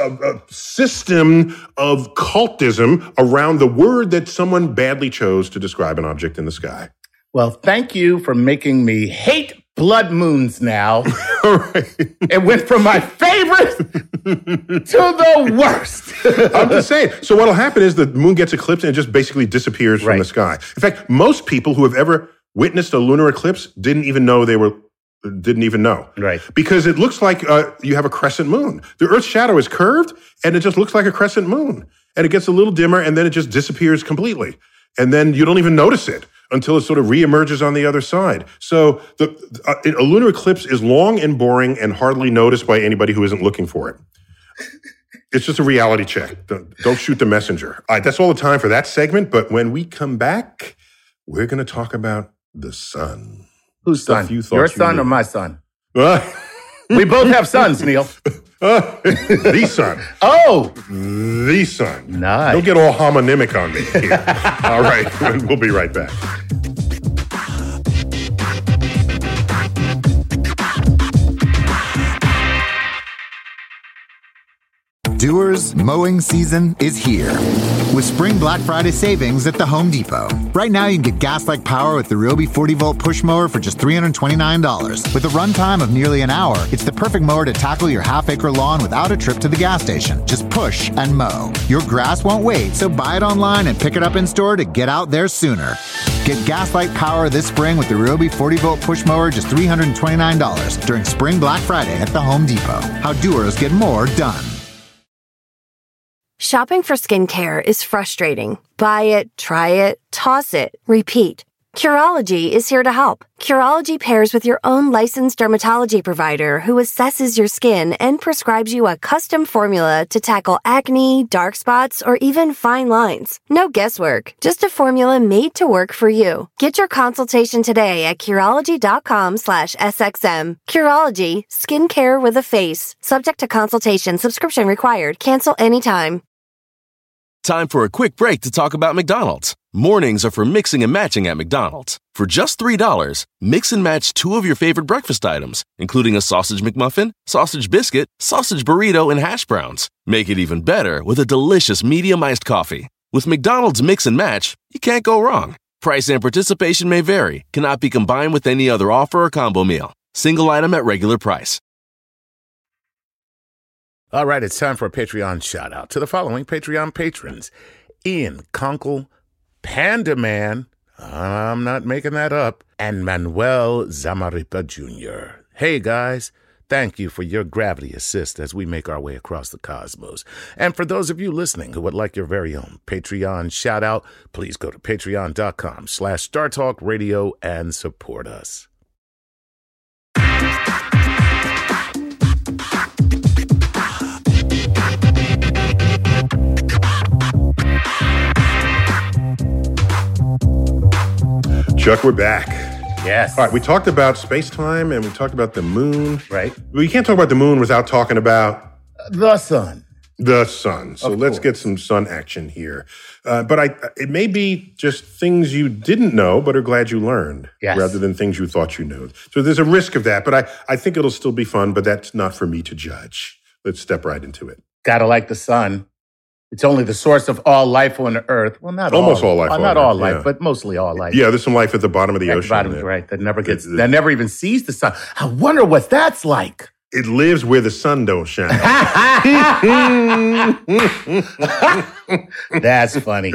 Speaker 3: system of cultism around the word that someone badly chose to describe an object in the sky.
Speaker 2: Well, thank you for making me hate blood moons now.
Speaker 3: All right.
Speaker 2: It went from my favorite to the worst.
Speaker 3: I'm just saying. So what'll happen is the moon gets eclipsed and it just basically disappears from the sky. In fact, most people who have ever witnessed a lunar eclipse didn't even know. Right. Because it looks like you have a crescent moon. The Earth's shadow is curved and it just looks like a crescent moon. And it gets a little dimmer and then it just disappears completely. And then you don't even notice it until it sort of reemerges on the other side. So a lunar eclipse is long and boring and hardly noticed by anybody who isn't looking for it. It's just a reality check. Don't shoot the messenger. All right, that's all the time for that segment. But when we come back, we're going to talk about the sun.
Speaker 2: Whose son? Your son or my son? We both have sons, Neil.
Speaker 3: The sun.
Speaker 2: Oh!
Speaker 3: The sun.
Speaker 2: Nice.
Speaker 3: Don't get all homonymic on me here. All right, we'll be right back.
Speaker 5: Doers, mowing season is here. With Spring Black Friday savings at the Home Depot. Right now, you can get gas-like power with the Ryobi 40-volt push mower for just $329. With a runtime of nearly an hour, it's the perfect mower to tackle your half-acre lawn without a trip to the gas station. Just push and mow. Your grass won't wait, so buy it online and pick it up in-store to get out there sooner. Get gas-like power this spring with the Ryobi 40-volt push mower, just $329 during Spring Black Friday at the Home Depot. How doers get more done.
Speaker 6: Shopping for skincare is frustrating. Buy it, try it, toss it, repeat. Curology is here to help. Curology pairs with your own licensed dermatology provider who assesses your skin and prescribes you a custom formula to tackle acne, dark spots, or even fine lines. No guesswork, just a formula made to work for you. Get your consultation today at Curology.com/SXM. Curology, skincare with a face. Subject to consultation, subscription required. Cancel anytime.
Speaker 7: Time for a quick break to talk about McDonald's. Mornings are for mixing and matching at McDonald's. For just $3, mix and match 2 of your favorite breakfast items, including a sausage McMuffin, sausage biscuit, sausage burrito, and hash browns. Make it even better with a delicious medium iced coffee. With McDonald's Mix and Match, you can't go wrong. Price and participation may vary, cannot be combined with any other offer or combo meal. Single item at regular price.
Speaker 2: All right, it's time for a Patreon shout-out to the following Patreon patrons. Ian Conkle, Panda Man, I'm not making that up, and Manuel Zamaripa Jr. Hey, guys, thank you for your gravity assist as we make our way across the cosmos. And for those of you listening who would like your very own Patreon shout-out, please go to patreon.com/StarTalkRadio and support us.
Speaker 3: Chuck, we're back.
Speaker 2: Yes.
Speaker 3: All right, we talked about space-time and we talked about the moon.
Speaker 2: Right.
Speaker 3: We can't talk about the moon without talking about
Speaker 2: the sun.
Speaker 3: The sun. So let's get some sun action here. But it may be just things you didn't know but are glad you learned rather than things you thought you knew. So there's a risk of that, but I think it'll still be fun, but that's not for me to judge. Let's step right into it.
Speaker 2: Gotta like the sun. It's only the source of all life on the earth. Well, not
Speaker 3: almost all life.
Speaker 2: Not all life, but mostly all life.
Speaker 3: Yeah, there's some life at the bottom of the ocean.
Speaker 2: Right. That never even sees the sun. I wonder what that's like.
Speaker 3: It lives where the sun don't shine.
Speaker 2: That's funny.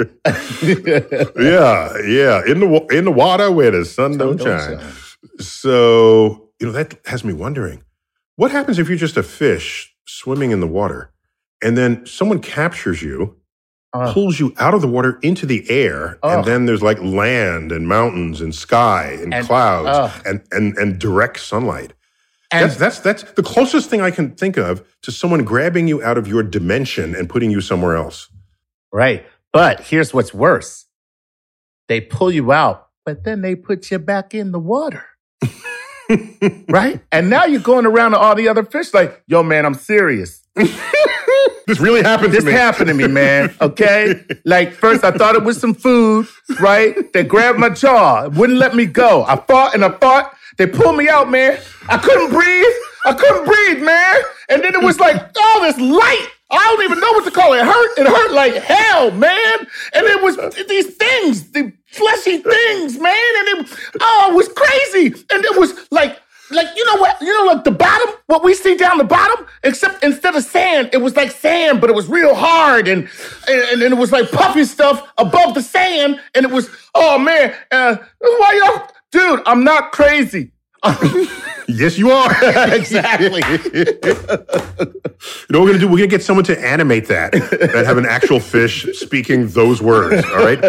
Speaker 3: Yeah. In the water where the sun don't shine. So, that has me wondering, what happens if you're just a fish swimming in the water and then someone captures you, pulls you out of the water into the air, and then there's like land and mountains and sky and clouds and direct sunlight. And that's the closest thing I can think of to someone grabbing you out of your dimension and putting you somewhere else.
Speaker 2: Right. But here's what's worse. They pull you out, but then they put you back in the water. Right? And now you're going around to all the other fish like, yo, man, I'm serious.
Speaker 3: This really happened to me.
Speaker 2: This happened to me, man. Okay? Like, first I thought it was some food, right? They grabbed my jaw, wouldn't let me go. I fought. They pulled me out, man. I couldn't breathe, man. And then it was like, all this light. I don't even know what to call it. It hurt like hell, man. And it was these things, the fleshy things, man. And it was crazy. And it was like the bottom, what we see down the bottom, except instead of sand, it was like sand, but it was real hard. And it was like puffy stuff above the sand. And it was, oh man, why y'all? Dude, I'm not crazy.
Speaker 3: Yes, you are.
Speaker 2: Exactly.
Speaker 3: You know what we're going to do? We're going to get someone to animate that have an actual fish speaking those words, all right?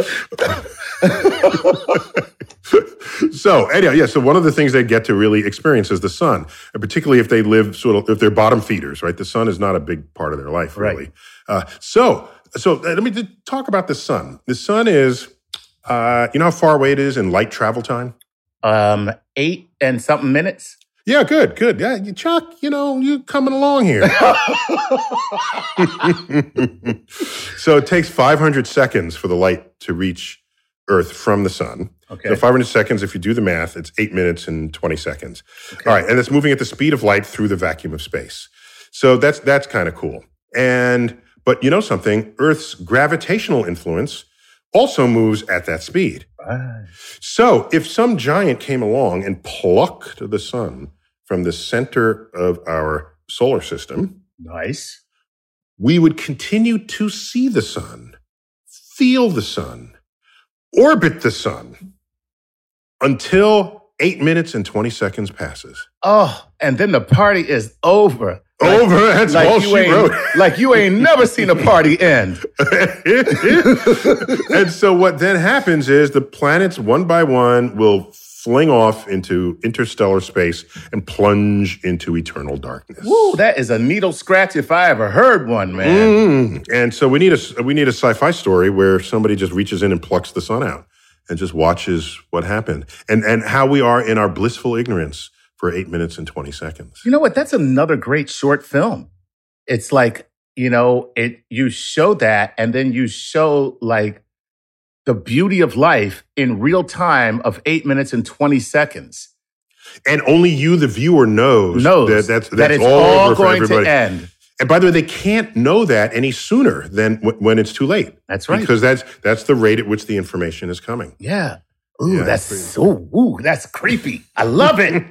Speaker 3: So, anyway, so one of the things they get to really experience is the sun, and particularly if they live if they're bottom feeders, right? The sun is not a big part of their life, really. Right. So let me talk about the sun. The sun is, you know how far away it is in light travel time?
Speaker 2: 8 and something minutes.
Speaker 3: Yeah, good. Yeah, Chuck, you're coming along here. So it takes 500 seconds for the light to reach Earth from the sun.
Speaker 2: Okay.
Speaker 3: So 500 seconds, if you do the math, it's 8 minutes and 20 seconds. Okay. All right, and it's moving at the speed of light through the vacuum of space. So that's kind of cool. But you know something? Earth's gravitational influence also moves at that speed. Right. So if some giant came along and plucked the sun from the center of our solar system,
Speaker 2: nice,
Speaker 3: we would continue to see the sun, feel the sun, orbit the sun until 8 minutes and 20 seconds passes.
Speaker 2: Oh, and then the party is over.
Speaker 3: That's all she wrote.
Speaker 2: Like you ain't never seen a party end.
Speaker 3: And so what then happens is the planets, one by one, will fling off into interstellar space and plunge into eternal darkness.
Speaker 2: Woo, that is a needle scratch if I ever heard one, man.
Speaker 3: And so we need a sci-fi story where somebody just reaches in and plucks the sun out and just watches what happened and how we are in our blissful ignorance for 8 minutes and 20 seconds.
Speaker 2: You know what? That's another great short film. It's like, you show that and then you show like the beauty of life in real time of 8 minutes and 20 seconds.
Speaker 3: And only you, the viewer, knows that it's
Speaker 2: all going to end.
Speaker 3: And by the way, they can't know that any sooner than when it's too late.
Speaker 2: That's right.
Speaker 3: Because that's the rate at which the information is coming.
Speaker 2: Yeah. Ooh, that's creepy. I love it.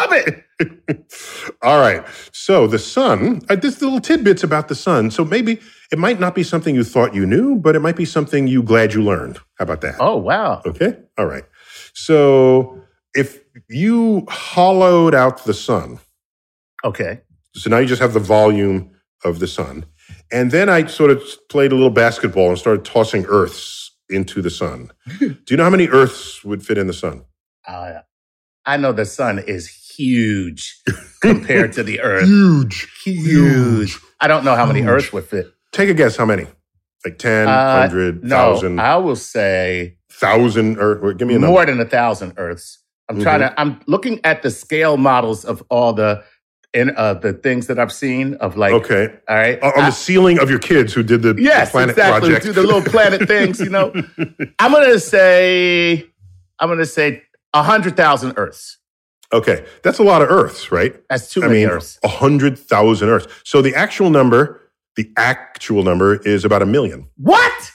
Speaker 3: All right. So the sun, there's little tidbits about the sun. So maybe it might not be something you thought you knew, but it might be something you glad you learned. How about that?
Speaker 2: Oh, wow.
Speaker 3: Okay. All right. So if you hollowed out the sun.
Speaker 2: Okay.
Speaker 3: So now you just have the volume of the sun. And then I sort of played a little basketball and started tossing Earths into the sun. Do you know how many Earths would fit in the sun?
Speaker 2: I know the sun is huge compared to the Earth.
Speaker 3: Huge.
Speaker 2: I don't know how many Earths would fit.
Speaker 3: Take a guess. How many? Like 10, 100, 1,000?
Speaker 2: No, I will say
Speaker 3: 1,000 Earths. Give me a number.
Speaker 2: More than 1,000 Earths. I'm looking at the scale models of all the things that I've seen of like,
Speaker 3: okay,
Speaker 2: all right,
Speaker 3: on the ceiling of your kids who did the planet project,
Speaker 2: do the little planet things, I'm gonna say 100,000 Earths.
Speaker 3: Okay, that's a lot of Earths, right?
Speaker 2: That's too many Earths.
Speaker 3: 100,000 Earths. So the actual number is about 1 million.
Speaker 2: What?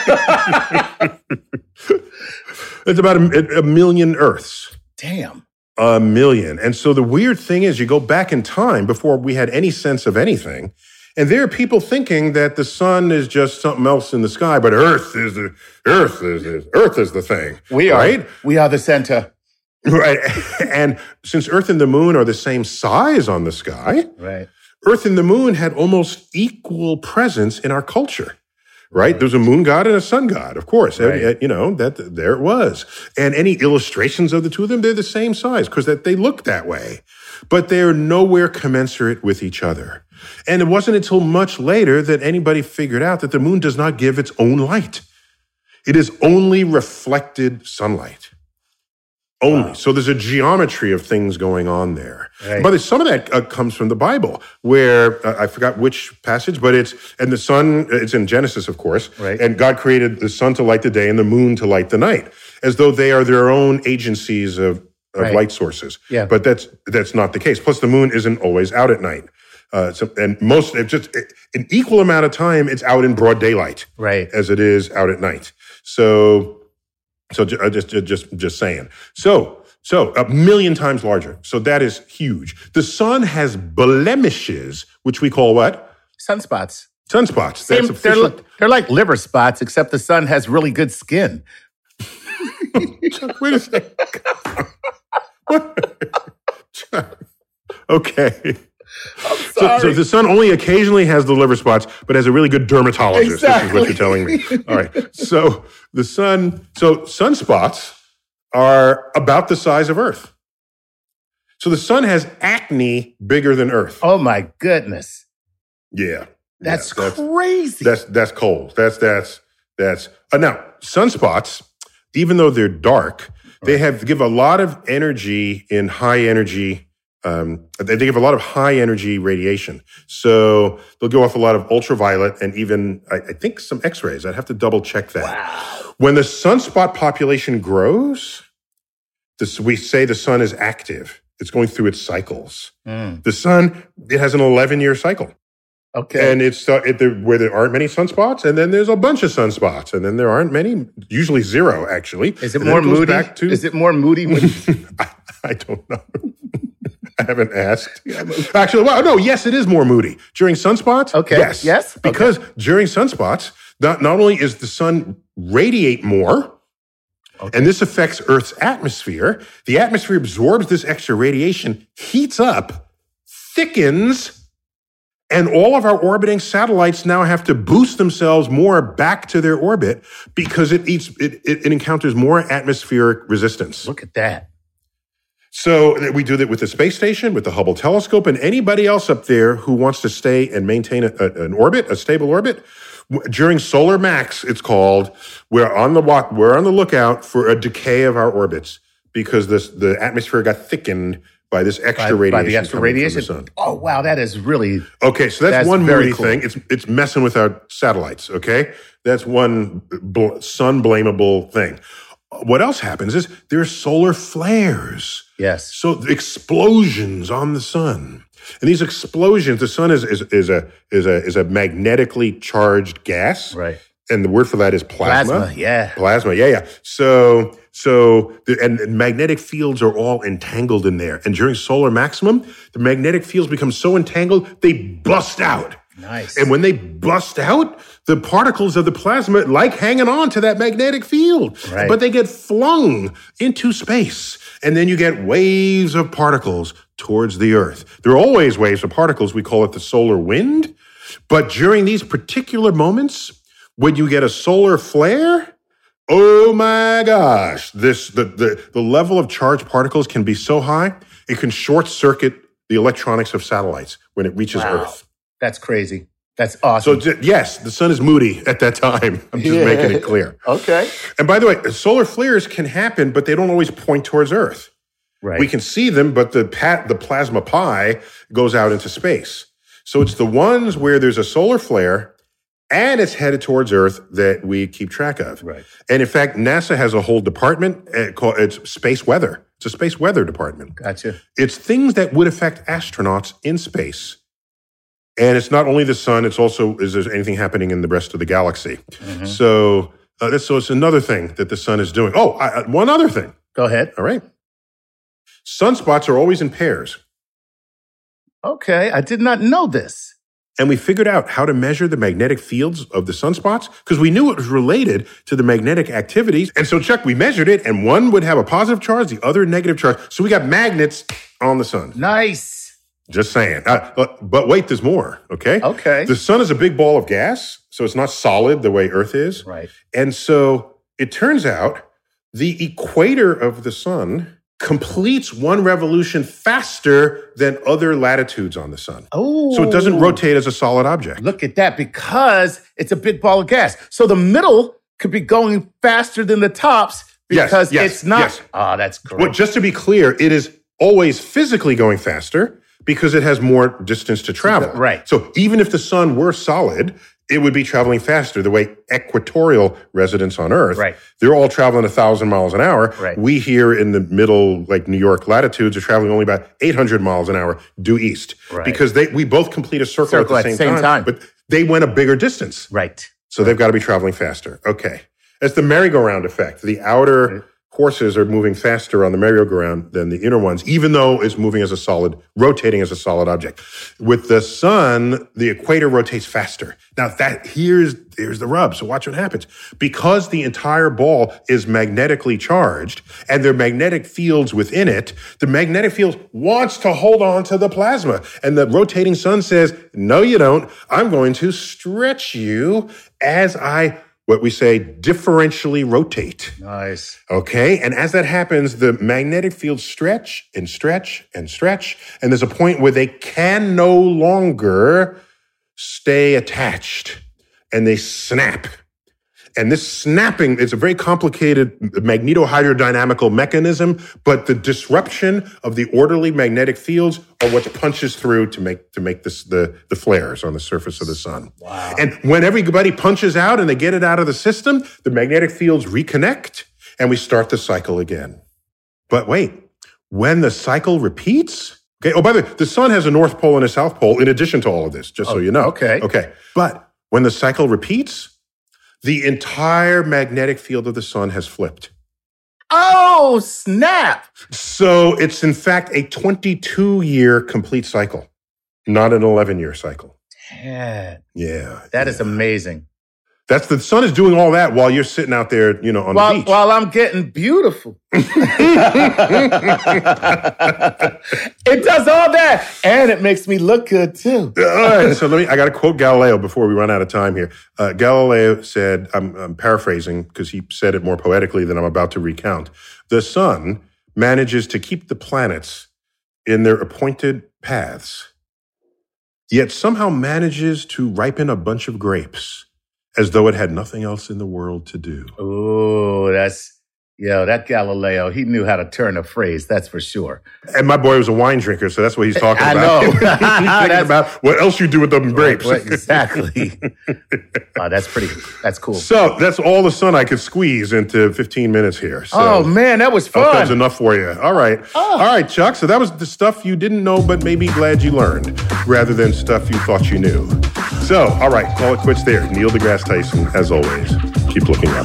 Speaker 3: It's about a million Earths.
Speaker 2: Damn.
Speaker 3: 1 million. And so the weird thing is you go back in time before we had any sense of anything, and there are people thinking that the sun is just something else in the sky, but Earth is the thing.
Speaker 2: We are.
Speaker 3: Right?
Speaker 2: We are the center.
Speaker 3: Right. And since Earth and the moon are the same size on the sky,
Speaker 2: Right.
Speaker 3: Earth and the moon had almost equal presence in our culture. Right? There's a moon god and a sun god, of course.
Speaker 2: Right.
Speaker 3: There it was. And any illustrations of the two of them, they're the same size because they look that way. But they're nowhere commensurate with each other. And it wasn't until much later that anybody figured out that the moon does not give its own light. It is only reflected sunlight. Only. Wow. So there's a geometry of things going on there. Right. But some of that comes from the Bible, where I forgot which passage, but it's in Genesis, of course.
Speaker 2: Right.
Speaker 3: And God created the sun to light the day and the moon to light the night, as though they are their own agencies of light sources.
Speaker 2: Yeah.
Speaker 3: But that's not the case. Plus, the moon isn't always out at night. An equal amount of time, it's out in broad daylight,
Speaker 2: right,
Speaker 3: as it is out at night. So just saying. So 1 million times larger. So that is huge. The sun has blemishes, which we call what?
Speaker 2: Sunspots.
Speaker 3: Sunspots.
Speaker 2: They're like liver spots, except the sun has really good skin.
Speaker 3: Chuck, wait a second. Okay. So the sun only occasionally has the liver spots, but has a really good dermatologist. Exactly. This is what you're telling me. All right. So sunspots are about the size of Earth. So the sun has acne bigger than Earth.
Speaker 2: Oh my goodness.
Speaker 3: Yeah.
Speaker 2: That's crazy.
Speaker 3: That's cold. That's now sunspots, even though they're dark, they give a lot of energy in high energy. They give a lot of high energy radiation. So they'll go off a lot of ultraviolet and even, I think, some X-rays. I'd have to double check that.
Speaker 2: Wow.
Speaker 3: When the sunspot population grows, we say the sun is active. It's going through its cycles. The sun, it has an 11-year cycle.
Speaker 2: Okay.
Speaker 3: And it's where there aren't many sunspots, and then there's a bunch of sunspots, and then there aren't many, usually zero, actually.
Speaker 2: Is it more moody? Is it more moody?
Speaker 3: I don't know. I haven't asked. Actually, yes, it is more moody. During sunspots?
Speaker 2: Okay. Yes?
Speaker 3: Because during sunspots, not only is the sun radiate more, and this affects Earth's atmosphere, the atmosphere absorbs this extra radiation, heats up, thickens, and all of our orbiting satellites now have to boost themselves more back to their orbit because it encounters more atmospheric resistance.
Speaker 2: Look at that.
Speaker 3: So we do that with the space station, with the Hubble telescope, and anybody else up there who wants to stay and maintain an orbit, a stable orbit. During solar max, it's called, we're on the lookout for a decay of our orbits because the atmosphere got thickened by this extra radiation.
Speaker 2: By the extra radiation?
Speaker 3: From the sun.
Speaker 2: Oh, wow, that is really...
Speaker 3: Okay, so that's one moody
Speaker 2: cool
Speaker 3: thing. It's messing with our satellites, okay? That's one sun-blamable thing. What else happens is there's solar flares.
Speaker 2: Yes.
Speaker 3: So explosions on the sun. And these explosions, the sun is a magnetically charged gas.
Speaker 2: Right.
Speaker 3: And the word for that is plasma.
Speaker 2: Plasma, yeah.
Speaker 3: Plasma, yeah. So magnetic fields are all entangled in there. And during solar maximum, the magnetic fields become so entangled, they bust out.
Speaker 2: Nice.
Speaker 3: And when they bust out, the particles of the plasma like hanging on to that magnetic field.
Speaker 2: Right.
Speaker 3: But they get flung into space. And then you get waves of particles towards the Earth. There are always waves of particles. We call it the solar wind. But during these particular moments, when you get a solar flare, oh my gosh, the level of charged particles can be so high, it can short circuit the electronics of satellites when it reaches Earth.
Speaker 2: That's crazy. That's awesome.
Speaker 3: So yes, the sun is moody at that time. I'm just making it clear.
Speaker 2: Okay.
Speaker 3: And by the way, solar flares can happen, but they don't always point towards Earth.
Speaker 2: Right.
Speaker 3: We can see them, but the plasma pie goes out into space. So it's the ones where there's a solar flare and it's headed towards Earth that we keep track of.
Speaker 2: Right.
Speaker 3: And in fact, NASA has a whole department called space weather. It's a space weather department.
Speaker 2: Gotcha.
Speaker 3: It's things that would affect astronauts in space. And it's not only the sun, it's also, is there anything happening in the rest of the galaxy? Mm-hmm. So it's another thing that the sun is doing. Oh, one other thing.
Speaker 2: Go ahead.
Speaker 3: All right. Sunspots are always in pairs.
Speaker 2: Okay, I did not know this.
Speaker 3: And we figured out how to measure the magnetic fields of the sunspots because we knew it was related to the magnetic activities. And so, Chuck, we measured it, and one would have a positive charge, the other a negative charge. So we got magnets on the sun.
Speaker 2: Nice.
Speaker 3: Just saying. But wait, there's more, okay?
Speaker 2: Okay.
Speaker 3: The sun is a big ball of gas, so it's not solid the way Earth is.
Speaker 2: Right.
Speaker 3: And so it turns out the equator of the sun completes one revolution faster than other latitudes on the sun.
Speaker 2: Oh.
Speaker 3: So it doesn't rotate as a solid object.
Speaker 2: Look at that, because it's a big ball of gas. So the middle could be going faster than the tops because it's not.
Speaker 3: Yes.
Speaker 2: Oh, that's great.
Speaker 3: Well, just to be clear, it is always physically going faster because it has more distance to travel.
Speaker 2: Right.
Speaker 3: So even if the sun were solid, it would be traveling faster the way equatorial residents on Earth,
Speaker 2: right.
Speaker 3: They're all traveling 1,000 miles an hour.
Speaker 2: Right.
Speaker 3: We here in the middle, like New York latitudes, are traveling only about 800 miles an hour due east.
Speaker 2: Right.
Speaker 3: Because we both complete a circle at the same time. But they went a bigger distance.
Speaker 2: Right.
Speaker 3: So they've got to be traveling faster. Okay. That's the merry-go-round effect. The outer courses are moving faster on the merry-go-round than the inner ones, even though it's moving as a solid, rotating as a solid object. With the sun, the equator rotates faster. Now here's the rub. So watch what happens. Because the entire ball is magnetically charged and there are magnetic fields within it, the magnetic field wants to hold on to the plasma. And the rotating sun says, no, you don't. I'm going to stretch you as what we say, differentially rotate.
Speaker 2: Nice.
Speaker 3: Okay? And as that happens, the magnetic fields stretch and stretch and stretch. And there's a point where they can no longer stay attached. And they snap. And this snapping, it's a very complicated magnetohydrodynamical mechanism, but the disruption of the orderly magnetic fields are what punches through to make this the flares on the surface of the sun.
Speaker 2: Wow.
Speaker 3: And when everybody punches out and they get it out of the system, the magnetic fields reconnect and we start the cycle again. But wait, when the cycle repeats, okay, oh, by the way, the sun has a North Pole and a South Pole in addition to all of this, just so you know.
Speaker 2: Okay.
Speaker 3: Okay. But when the cycle repeats, the entire magnetic field of the sun has flipped.
Speaker 2: Oh, snap.
Speaker 3: So it's in fact a 22-year complete cycle, not an 11-year cycle.
Speaker 2: Yeah.
Speaker 3: Yeah.
Speaker 2: That is amazing.
Speaker 3: The sun is doing all that while you're sitting out there, on the beach.
Speaker 2: While I'm getting beautiful. It does all that. And it makes me look good too.
Speaker 3: All right. So I got to quote Galileo before we run out of time here. Galileo said, I'm paraphrasing because he said it more poetically than I'm about to recount. The sun manages to keep the planets in their appointed paths, yet somehow manages to ripen a bunch of grapes as though it had nothing else in the world to do.
Speaker 2: Oh, that Galileo, he knew how to turn a phrase, that's for sure.
Speaker 3: And my boy was a wine drinker, so that's what he's talking about.
Speaker 2: I know.
Speaker 3: He's thinking about what else you do with them grapes.
Speaker 2: Right, exactly. That's cool.
Speaker 3: So that's all the sun I could squeeze into 15 minutes here. So
Speaker 2: oh, man, that was fun.
Speaker 3: That was enough for you. All right. All right, Chuck. So that was the stuff you didn't know, but maybe glad you learned, rather than stuff you thought you knew. So, all right, call it quits there. Neil deGrasse Tyson, as always. Keep looking up.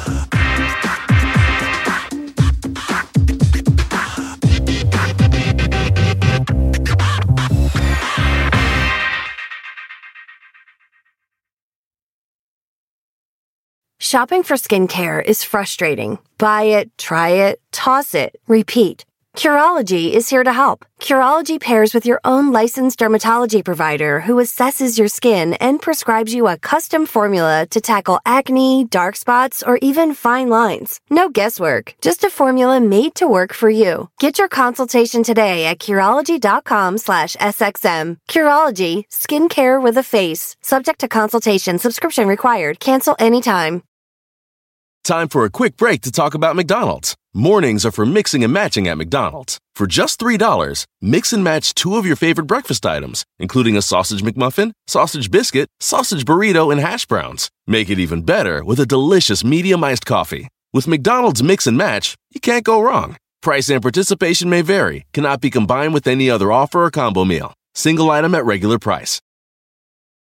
Speaker 6: Shopping for skincare is frustrating. Buy it, try it, toss it, repeat. Curology is here to help. Curology pairs with your own licensed dermatology provider who assesses your skin and prescribes you a custom formula to tackle acne, dark spots, or even fine lines. No guesswork, just a formula made to work for you. Get your consultation today at Curology.com/SXM. Curology, skincare with a face. Subject to consultation, subscription required. Cancel anytime.
Speaker 7: Time for a quick break to talk about McDonald's. Mornings are for mixing and matching at McDonald's. For just $3, mix and match 2 of your favorite breakfast items, including a sausage McMuffin, sausage biscuit, sausage burrito, and hash browns. Make it even better with a delicious medium iced coffee. With McDonald's Mix and Match, you can't go wrong. Price and participation may vary, cannot be combined with any other offer or combo meal. Single item at regular price.